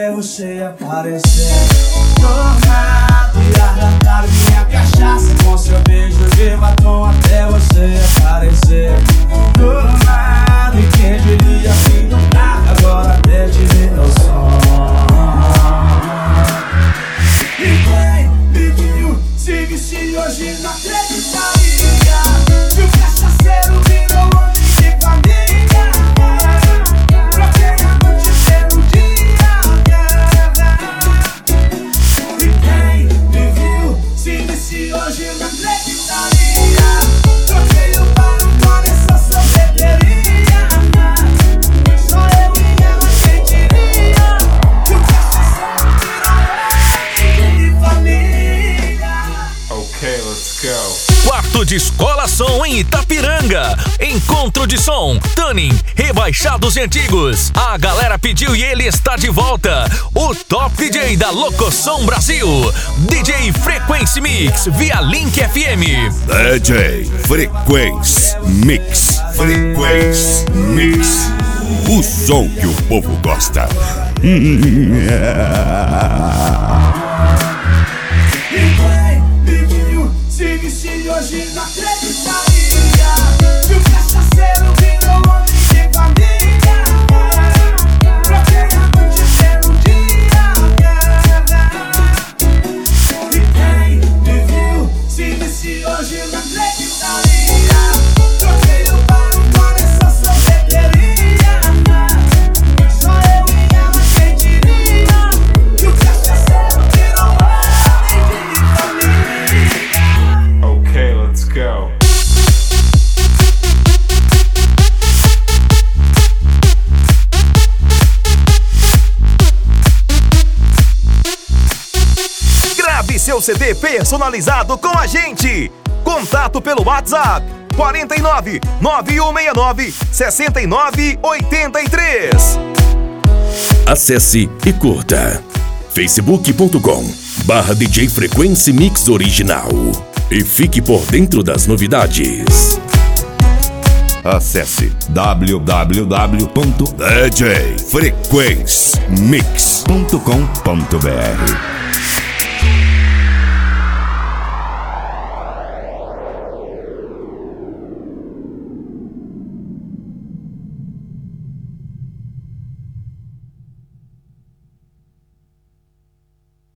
até você aparecer. Tornado e arrancar minha cachaça com seu beijo de batom até você aparecer. Tornado e quem diria que do nada agora até te ver no som. Ninguém me viu, se visse hoje não acreditaria que o cachaceiro virou homem de família. Troquei a noite pelo dia. Ninguém me viu, se visse hoje não acreditaria. Troquei o paro por essa sorveteria. Só eu e ela quem diria que o cachaceiro virou homem de família. Okay, let's go. Quarto de Escola Som em Itapiranga. Encontro de som, tuning, rebaixados e antigos. A galera pediu e ele está de volta. O top DJ da Locosom Brasil, DJ Frequency Mix, via Link FM. DJ Frequency Mix. Frequency Mix. O som que o povo gosta. Ninguém me viu, se visse hoje não acreditaria que o cachaceiro virou homem de família. Troquei a noite pelo dia. Ninguém me viu, se visse hoje não acreditaria. Troquei o paro por essa sorveteria. Só eu e ela quem diria que o cachaceiro virou homem de família. Okay, let's go. Grave seu CD personalizado com a gente. Contato pelo WhatsApp 49 9169 6983. Acesse e curta facebook.com/DJ Frequency Mix Original e fique por dentro das novidades. Acesse www.djfrequencemix.com.br.